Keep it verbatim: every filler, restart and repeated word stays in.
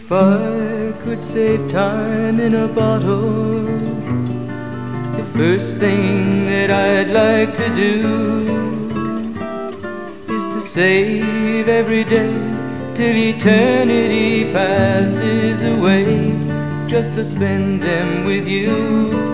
If I could save time in a bottle, the first thing that I'd like to do is to save every day till eternity passes away, just to spend them with you.